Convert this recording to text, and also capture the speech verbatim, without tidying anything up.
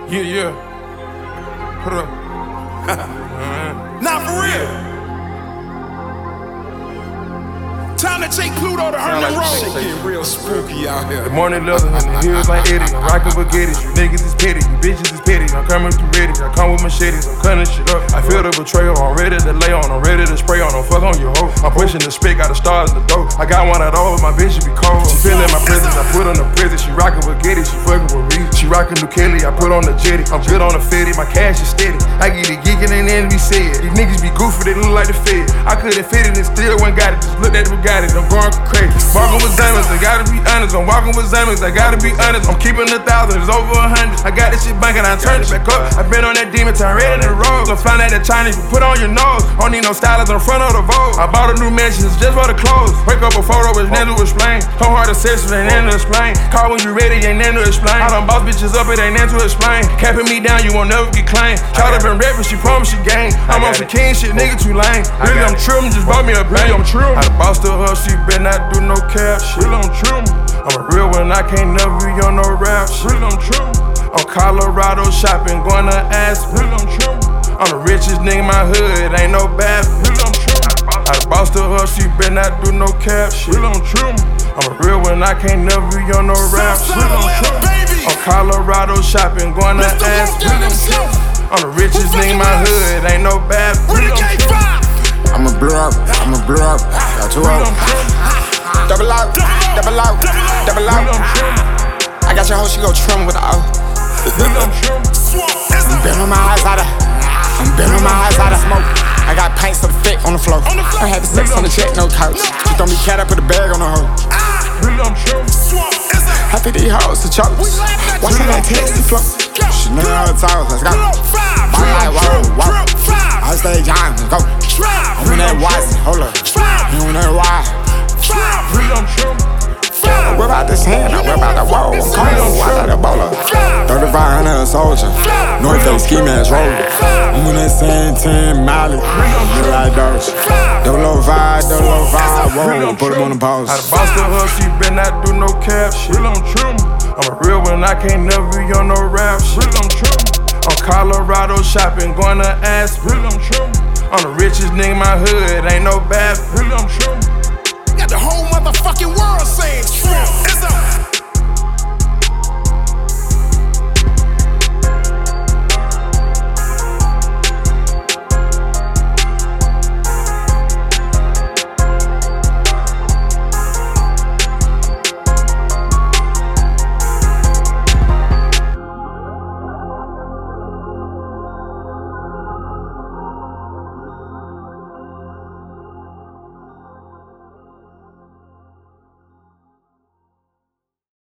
Yeah, yeah. Put it up. Not for real. Time to take Pluto to Herman Road. Shit getting real spooky out here. The morning leather and the heels like Eddie. I'm rockin' baguettes. You niggas is petty. You bitches is petty. I'm coming through ready. I come with machetes. I'm cutting shit up. I feel the betrayal. I'm ready to lay on. I'm ready to spray on. Don't fuck on your hoe. I'm pushing the spit. Got the stars in the dough. I got one of those. My bitch should be cold. She feeling my presence. I put on the prison. She rockin' baguettes. She fucking with me. She rockin' New Kelly. I put on the jetty. I'm good on the fitty. My cash is steady. I get it geeking and then be said. These niggas be goofy. They look like the Fed. I couldn't fit it and still went got it. Just look at the Bugatti. I'm going crazy. Walking with diamonds, I gotta be honest. I'm walking with diamonds, I gotta be honest. I'm keeping a thousand, it's over a hundred. I got this shit banking, I turn it back up. I been on that demon time, ready to roll. Gonna find out that Chinese you put on your nose. Don't need no stylist in front of the Vogue. I bought a new mansion, it's just for the clothes. Wake up a photo, it's nothing to explain. Come hard to session, ain't nothing to explain. Call when you ready, ain't nothing to explain. I done boss bitches up, it ain't nothing to explain. Capping me down, you won't never get claimed. Shot up and rapping, she promised she gang. I'm on some king shit, nigga too lame. Really, I'm trippin', just bought me a bang. I'm trippin'. I done bossed her, she better not do no cap shit. Really, I'm trippin'. I'm a real one, I can't never be on no rap shit. Really, I'm trippin'. I'm Colorado shopping, going to Aspen. Really, I'm trippin'. I'm the richest nigga in my hood, ain't no bad. Really, I'm trippin'. I done bossed her, she better not do no cap shit. Really, I'm trippin'. I'm a real one, I can't never be on no rap shit. Really, I'm trippin'. I'm Colorado shopping, going to Aspen. I'm the richest nigga in my hood, ain't no bad. Really, I'm trippin'. I'ma blow up, I'ma blow up, got two up. Double out, double out, double out. I got your hoe, she go trim with the O. I'm been on my eyes out of, I'm been on my eyes out of smoke. I got pints of the thick on the floor. I had the sex on the jet, no couch. She throw me cat, I put a bag on her hoe. I fit these hoes to choke. Watch how that text to flow. She know how to talk, let's go. Ball like whoa, whoa. I stay John, go. I'm in that Watson, hold up. You in that wide. I whip out this hand, I whip out the wall. I'm cold, I got a bowler. thirty-five hundred a soldier. North Face ski mask roller. I'm in that same ten Miley. You like Doge. Double O five, double O five, whoa. Put him on the pause. I done bossed her, she better not do no cap shit. I'm a real one, I can't never be on no rap shit. I'm Colorado shopping, going to Aspen. I'm the richest nigga in my hood, ain't no bad. Got the whole motherfucking world saying shrimp.